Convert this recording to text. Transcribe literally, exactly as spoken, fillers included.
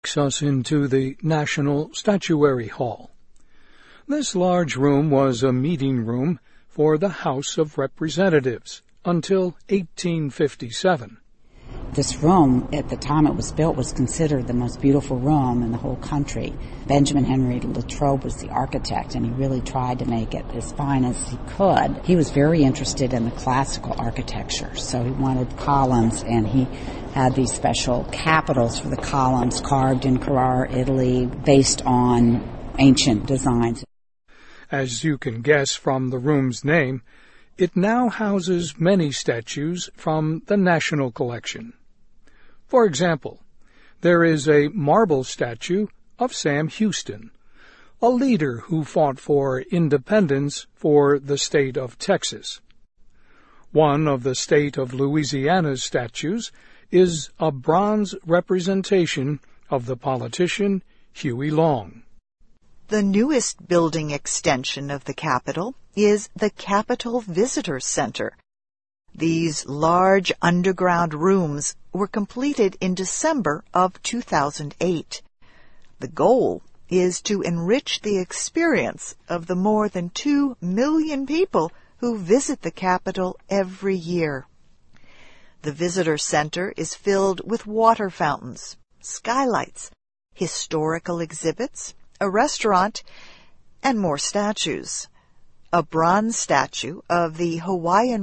takes us into the National Statuary Hall. This large room was a meeting room for the House of Representatives until eighteen fifty-seven. This room, at the time it was built, was considered the most beautiful room in the whole country. Benjamin Henry Latrobe was the architect, and he really tried to make it as fine as he could. He was very interested in the classical architecture, so he wanted columns, and he had these special capitals for the columns carved in Carrara, Italy, based on ancient designs. As you can guess from the room's name, it now houses many statues from the National Collection. For example, there is a marble statue of Sam Houston, a leader who fought for independence for the state of Texas. One of the state of Louisiana's statues is a bronze representation of the politician Huey Long. The newest building extension of the Capitol is the Capitol Visitor Center. These large underground rooms were completed in December of two thousand eight. The goal is to enrich the experience of the more than two million people who visit the Capitol every year. The Visitor Center is filled with water fountains, skylights, historical exhibits, a restaurant, and more statues. A bronze statue of the Hawaiian